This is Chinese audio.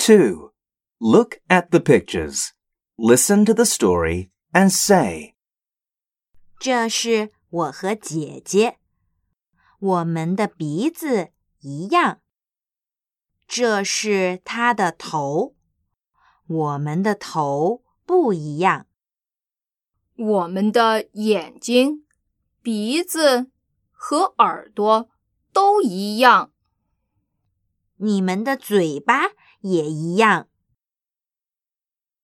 2. Look at the pictures. Listen to the story and say. 这是我和姐姐，我们的鼻子一样。这是她的头，我们的头不一样。 我们的眼睛、鼻子和耳朵都一样。 你们的嘴巴也一样。